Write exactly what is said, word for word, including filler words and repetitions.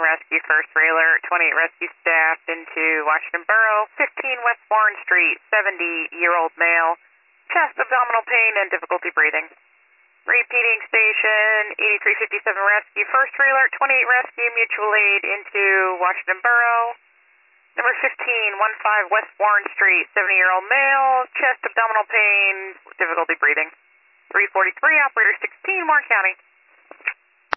rescue, first trailer, twenty-eight rescue staff into Washington Borough, fifteen West Warren Street, seventy-year-old male, chest, abdominal pain, and difficulty breathing. Repeating station, eighty-three fifty-seven rescue, first trailer, twenty-eight rescue, mutual aid into Washington Borough. Number fifteen, fifteen West Warren Street, seventy-year-old male, chest, abdominal pain, difficulty breathing. three forty-three, operator sixteen, Warren County.